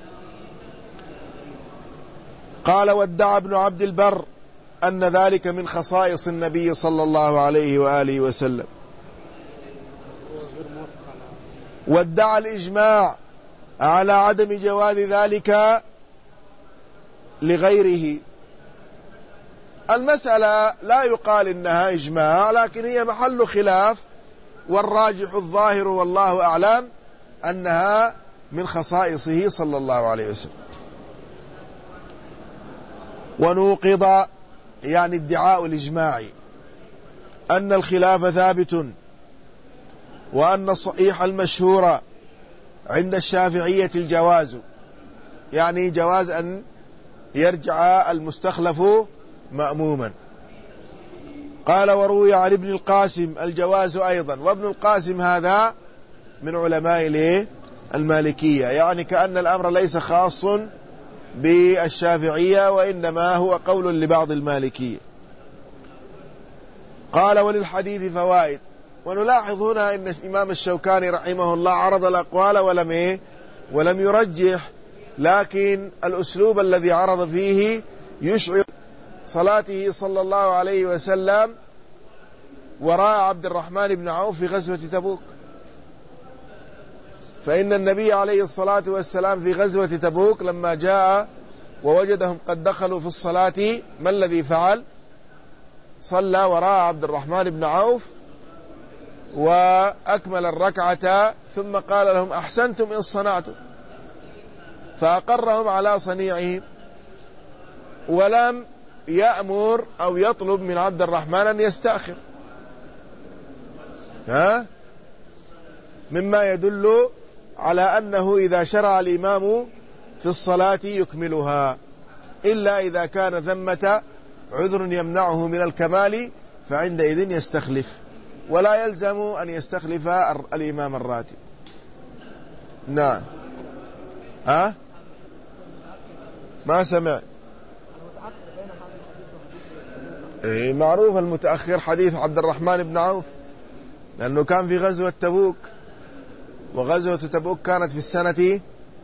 قال وادعى ابن عبد البر أن ذلك من خصائص النبي صلى الله عليه وآله وسلم، وادعى الإجماع على عدم جواز ذلك لغيره. المسألة لا يقال إنها إجماع، لكن هي محل خلاف، والراجح الظاهر والله أعلم أنها من خصائصه صلى الله عليه وسلم. ونوقض يعني ادعاء الإجماع أن الخلاف ثابت، وأن الصحيح المشهور عند الشافعية الجواز، يعني جواز أن يرجع المستخلف مأموما. قال وروي عن ابن القاسم الجواز أيضا، وابن القاسم هذا من علماء المالكية، يعني كأن الأمر ليس خاص بالشافعية وإنما هو قول لبعض المالكية. قال وللحديث فوائد. ونلاحظ هنا أن الإمام الشوكاني رحمه الله عرض الأقوال ولم إيه ولم يرجح، لكن الأسلوب الذي عرض فيه يشعر صلاته صلى الله عليه وسلم وراء عبد الرحمن بن عوف في غزوة تبوك. فإن النبي عليه الصلاة والسلام في غزوة تبوك لما جاء ووجدهم قد دخلوا في الصلاة ما الذي فعل؟ صلى وراء عبد الرحمن بن عوف وأكمل الركعة ثم قال لهم أحسنتم إن صنعتم، فأقرهم على صنيعهم ولم يأمر أو يطلب من عبد الرحمن أن يستأخر، ها؟ مما يدل على أنه إذا شرع الإمام في الصلاة يكملها، إلا إذا كان ثمة عذر يمنعه من الكمال فعندئذ يستخلف، ولا يلزم أن يستخلف الإمام الراتب. نعم. ها؟ ما سمع. إيه معروف المتأخر حديث عبد الرحمن بن عوف، لأنه كان في غزوة تبوك، وغزوة تبوك كانت في السنة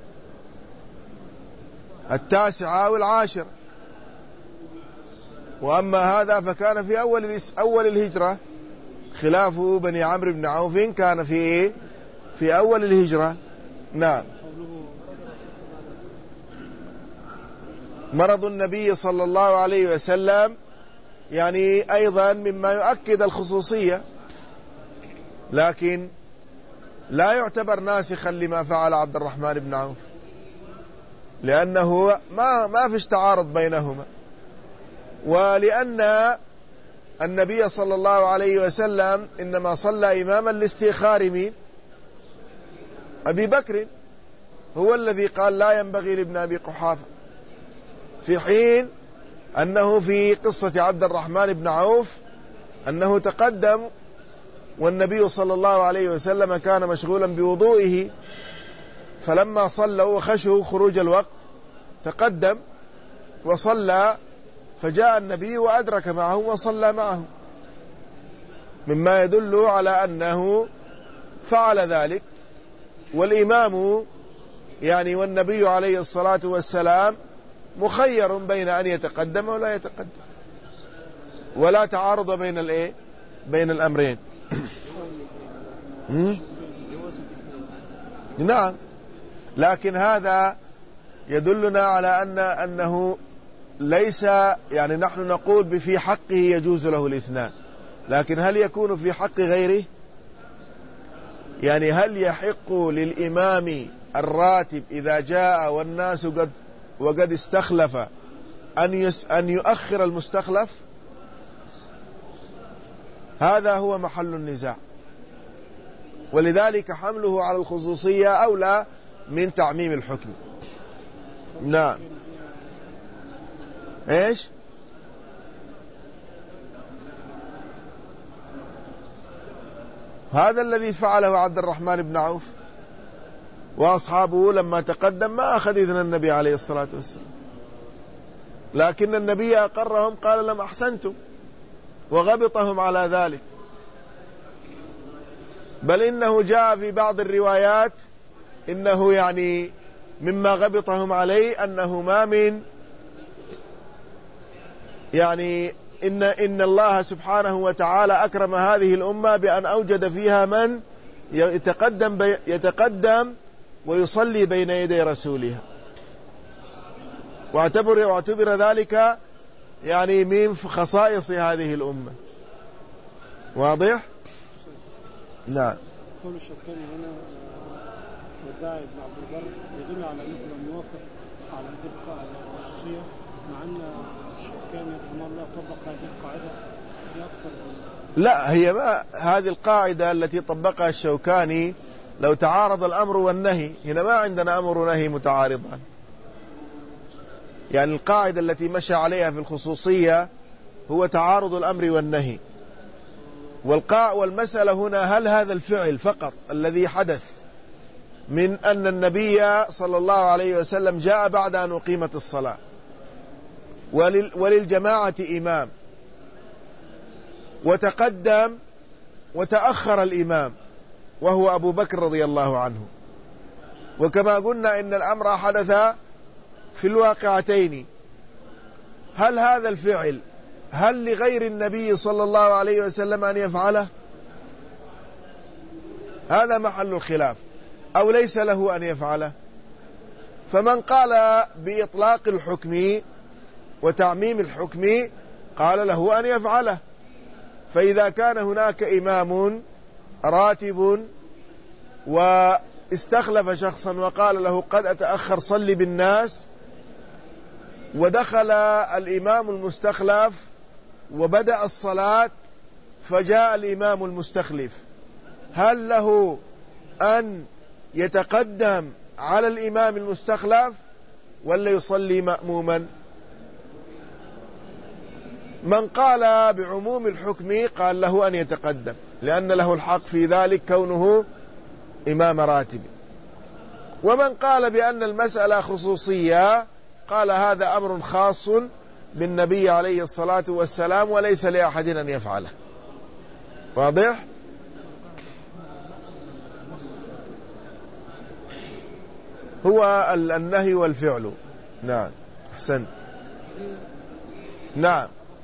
التاسعة والعاشرة، وأما هذا فكان في أول أول الهجرة، خلاف بني عمرو بن عوف كان في إيه؟ في أول الهجرة. نعم. مرض النبي صلى الله عليه وسلم يعني أيضا مما يؤكد الخصوصية، لكن لا يعتبر ناسخا لما فعل عبد الرحمن بن عوف، لأنه ما ما فيش تعارض بينهما، ولأن النبي صلى الله عليه وسلم إنما صلى إماما لاستئخار مين؟ أبي بكر، هو الذي قال لا ينبغي لابن أبي قحافة، في حين أنه في قصة عبد الرحمن بن عوف أنه تقدم والنبي صلى الله عليه وسلم كان مشغولا بوضوئه، فلما صلوا وخشوا خروج الوقت تقدم وصلى، فجاء النبي وأدرك معه وصلى معه، مما يدل على أنه فعل ذلك. والإمام يعني والنبي عليه الصلاة والسلام مخير بين أن يتقدم ولا يتقدم، ولا تعارض بين الايه بين الأمرين. نعم، لكن هذا يدلنا على أن أنه ليس يعني نحن نقول بفي حقه يجوز له الاثنان، لكن هل يكون في حق غيره؟ يعني هل يحق للإمام الراتب إذا جاء والناس قد وقد استخلف أن يس أن يؤخر المستخلف؟ هذا هو محل النزاع، ولذلك حمله على الخصوصية أولى من تعميم الحكم. نعم. ايش؟ هذا الذي فعله عبد الرحمن بن عوف وأصحابه لما تقدم ما أخذ إذن النبي عليه الصلاة والسلام، لكن النبي أقرهم قال لهم أحسنتم وغبطهم على ذلك، بل إنه جاء في بعض الروايات إنه يعني مما غبطهم عليه أنه ما من يعني إن, إن الله سبحانه وتعالى أكرم هذه الأمة بأن أوجد فيها من يتقدم, يتقدم ويصلي بين يدي رسولها، واعتبر, واعتبر ذلك يعني من خصائص هذه الأمة. واضح؟ نعم. قول الشوكاني هنا والداعي ابن عبد البر يدل على أنه لم يوافق على تبقى الخصوصية، مع أن الشوكاني رحمه الله طبق هذه القاعدة في أكثر. لا، هي ما هذه القاعدة التي طبقها الشوكاني لو تعارض الأمر والنهي، هنا ما عندنا أمر ونهي متعارضان، يعني القاعدة التي مشى عليها في الخصوصية هو تعارض الأمر والنهي، والقاع والمسألة هنا هل هذا الفعل فقط الذي حدث من أن النبي صلى الله عليه وسلم جاء بعد أن أقيمت الصلاة ولل وللجماعة إمام وتقدم وتأخر الإمام وهو أبو بكر رضي الله عنه، وكما قلنا إن الأمر حدث في الواقعتين، هل هذا الفعل هل لغير النبي صلى الله عليه وسلم أن يفعله؟ هذا محل الخلاف. أو ليس له أن يفعله؟ فمن قال بإطلاق الحكم وتعميم الحكم قال له أن يفعله. فإذا كان هناك إمام راتب واستخلف شخصا وقال له قد أتأخر صلي بالناس، ودخل الإمام المستخلف وبدأ الصلاة فجاء الإمام المستخلف، هل له أن يتقدم على الإمام المستخلف ولا يصلي مأموما؟ من قال بعموم الحكم قال له أن يتقدم، لأن له الحق في ذلك كونه إمام راتب. ومن قال بأن المسألة خصوصية قال هذا أمر خاص بالنبي عليه الصلاة والسلام وليس لأحد أن يفعله. واضح؟ هو النهي والفعل. نعم أحسن. نعم.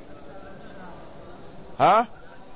ها؟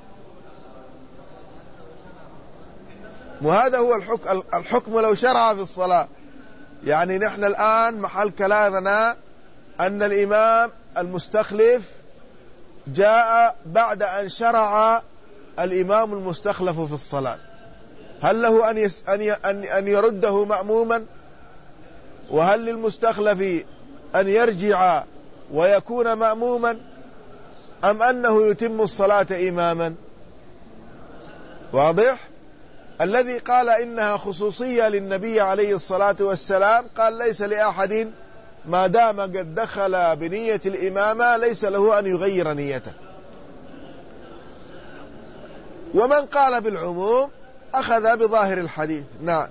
وهذا هو الحكم. الحكم لو شرع في الصلاة، يعني نحن الآن محل كلامنا أن الإمام المستخلف جاء بعد أن شرع الإمام المستخلف في الصلاة، هل له أن, يس أن, ي أن, أن يرده مأموما؟ وهل للمستخلف أن يرجع ويكون مأموما، أم أنه يتم الصلاة إماما؟ واضح؟ الذي قال إنها خصوصية للنبي عليه الصلاة والسلام قال ليس لأحد ما دام قد دخل بنية الإمامة ليس له أن يغير نيته. ومن قال بالعموم أخذ بظاهر الحديث. نعم.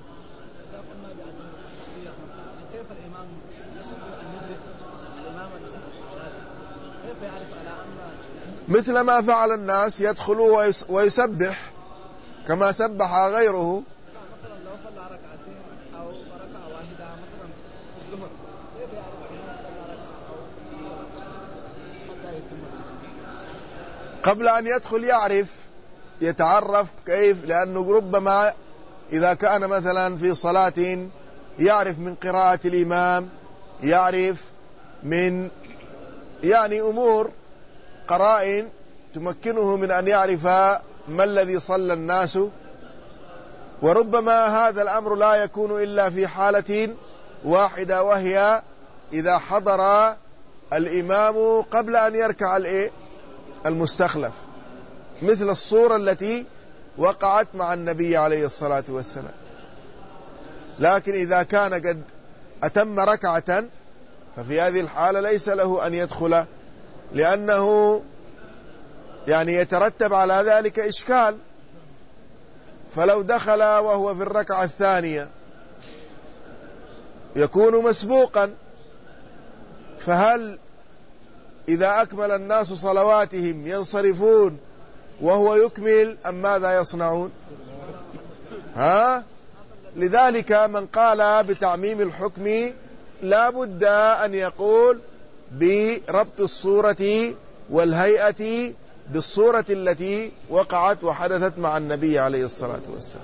مثل ما فعل الناس، يدخل ويسبح كما سبح غيره. مثلا لو صلى ركعتين أو ركعة واحدة مثلا الظهر، كيف يعرف أنه صلى ركعة أو حتى يتم؟ قبل أن يدخل يعرف، يتعرف كيف، لأنه ربما إذا كان مثلا في صلاة يعرف من قراءة الإمام، يعرف من يعني أمور قرائن تمكنه من أن يعرف ما الذي صلى الناس. وربما هذا الأمر لا يكون إلا في حالة واحدة، وهي إذا حضر الإمام قبل أن يركع المستخلف، مثل الصورة التي وقعت مع النبي عليه الصلاة والسلام. لكن إذا كان قد أتم ركعة ففي هذه الحالة ليس له أن يدخل، لأنه يعني يترتب على ذلك إشكال. فلو دخل وهو في الركعة الثانية يكون مسبوقا، فهل إذا أكمل الناس صلواتهم ينصرفون وهو يكمل أم ماذا يصنعون؟ ها؟ لذلك من قال بتعميم الحكم لا بد أن يقول بربط الصورة والهيئة بالصورة التي وقعت وحدثت مع النبي عليه الصلاة والسلام.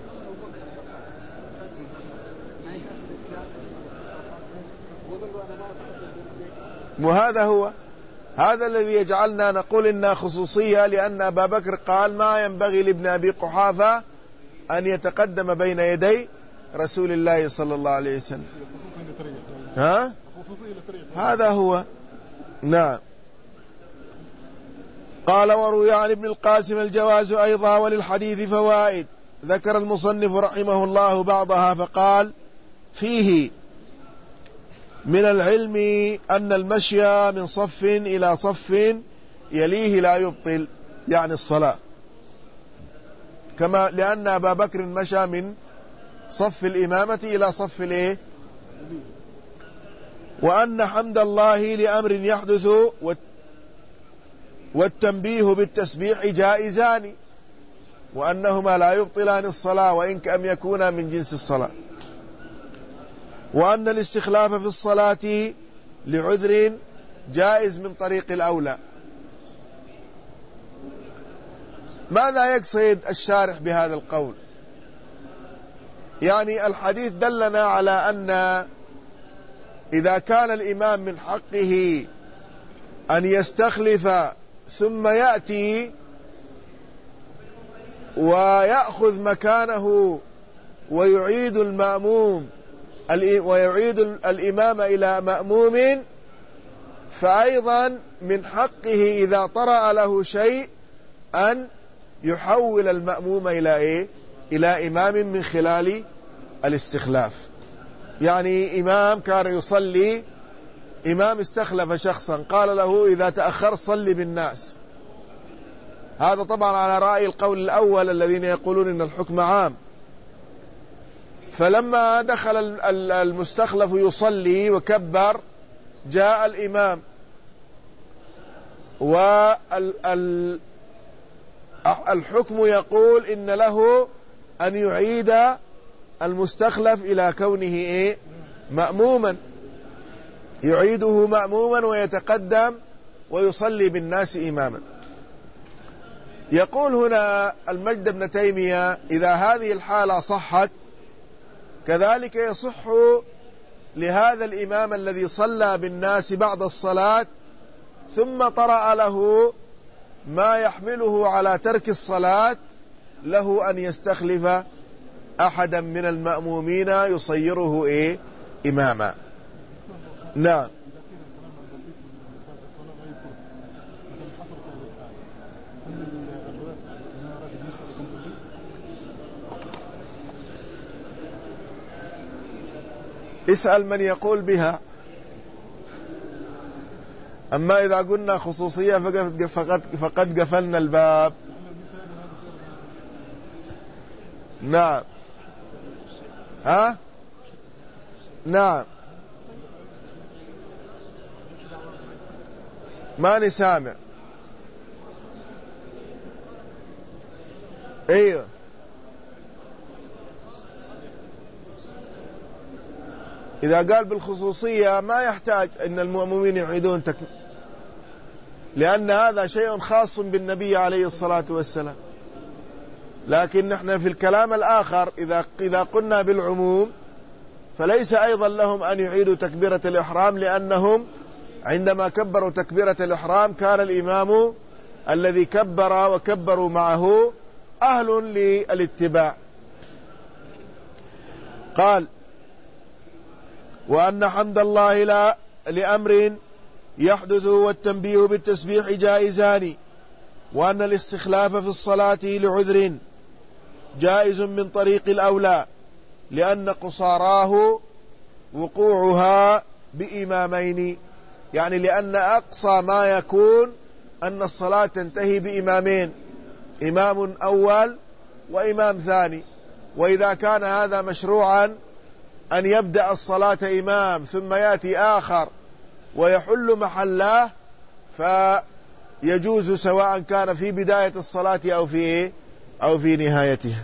وهذا هو هذا الذي يجعلنا نقول إنها خصوصية، لأن أبا بكر قال ما ينبغي لابن أبي قحافة أن يتقدم بين يدي رسول الله صلى الله عليه وسلم. ها؟ هذا هو. نعم. قال وروي عن ابن القاسم الجواز أيضا وللحديث فوائد. ذكر المصنف رحمه الله بعضها فقال فيه من العلم أن المشي من صف إلى صف يليه لا يبطل، يعني الصلاة، كما لأن أبا بكر مشى من صف الإمامة إلى صف الإيه؟ وأن حمد الله لأمر يحدث والتنبيه بالتسبيح جائزان، وأنهما لا يبطلان الصلاة وإن كم يكونا من جنس الصلاة. وأن الاستخلاف في الصلاة لعذر جائز من طريق الأولى. ماذا يقصد الشارح بهذا القول؟ يعني الحديث دلنا على أن إذا كان الإمام من حقه أن يستخلف ثم يأتي ويأخذ مكانه ويعيد المأموم ويعيد الإمام إلى مأموم، فأيضا من حقه إذا طرأ له شيء أن يحول المأموم إلى إيه؟ إلى إمام من خلال الاستخلاف. يعني إمام كان يصلي، إمام استخلف شخصا قال له إذا تأخر صلي بالناس. هذا طبعا على رأي القول الأول الذين يقولون إن الحكم عام. فلما دخل المستخلف يصلي وكبر جاء الإمام، والحكم يقول إن له أن يعيد المستخلف إلى كونه إيه؟ مأموما، يعيده مأموما ويتقدم ويصلي بالناس إماما. يقول هنا المجد بن تيمية إذا هذه الحالة صحت كذلك يصح لهذا الإمام الذي صلى بالناس بعد الصلاة ثم طرأ له ما يحمله على ترك الصلاة له أن يستخلف أحدا من المأمومين يصيره إيه؟ إماما. نعم. اسأل من يقول بها. أما إذا قلنا خصوصية فقد, فقد, فقد قفلنا الباب. نعم. ها؟ نعم. ماني سامع. ايوه إذا قال بالخصوصية ما يحتاج أن المؤمنين يعيدون تك... لأن هذا شيء خاص بالنبي عليه الصلاة والسلام. لكن نحن في الكلام الآخر إذا إذا قلنا بالعموم فليس أيضا لهم أن يعيدوا تكبيرة الإحرام، لأنهم عندما كبروا تكبيرة الإحرام كان الإمام الذي كبر وكبروا معه أهل للاتباع. قال وأن حمد الله لا لأمر يحدث والتنبيه بالتسبيح جائزان، وأن الاستخلاف في الصلاة لعذر جائز من طريق الأولى، لأن قصاراه وقوعها بإمامين، يعني لأن أقصى ما يكون أن الصلاة تنتهي بإمامين، إمام أول وإمام ثاني. وإذا كان هذا مشروعا أن يبدأ الصلاة إمام ثم يأتي آخر ويحل محله فيجوز سواء كان في بداية الصلاة أو في أو في نهايتها.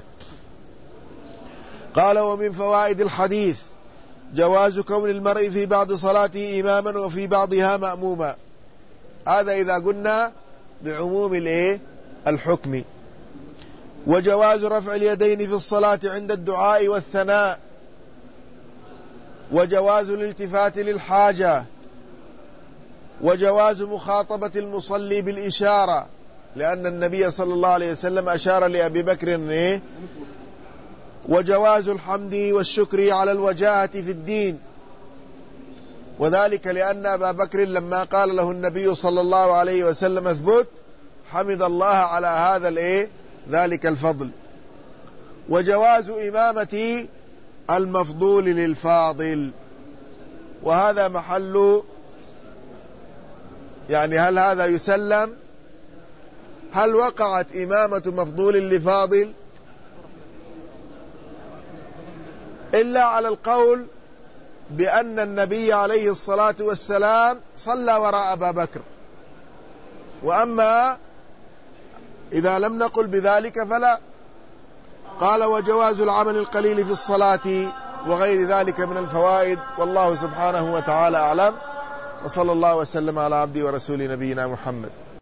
قال ومن فوائد الحديث جواز كون المرء في بعض صلاته إماما وفي بعضها مأموما. هذا إذا قلنا بعموم الإيه؟ الحكم. وجواز رفع اليدين في الصلاة عند الدعاء والثناء، وجواز الالتفات للحاجة، وجواز مخاطبة المصلي بالإشارة، لأن النبي صلى الله عليه وسلم أشار لأبي بكر إيه؟ وجواز الحمد والشكر على الوجاهة في الدين، وذلك لأن أبا بكر لما قال له النبي صلى الله عليه وسلم اثبت حمد الله على هذا الإيه؟ ذلك الفضل. وجواز إمامة المفضول للفاضل، وهذا محل يعني هل هذا يسلم؟ هل وقعت إمامة مفضول لفاضل؟ إلا على القول بأن النبي عليه الصلاة والسلام صلى وراء أبا بكر. وأما إذا لم نقل بذلك فلا. قال وجواز العمل القليل في الصلاة وغير ذلك من الفوائد، والله سبحانه وتعالى أعلم. وصلى الله وسلم على عبده ورسوله نبينا محمد.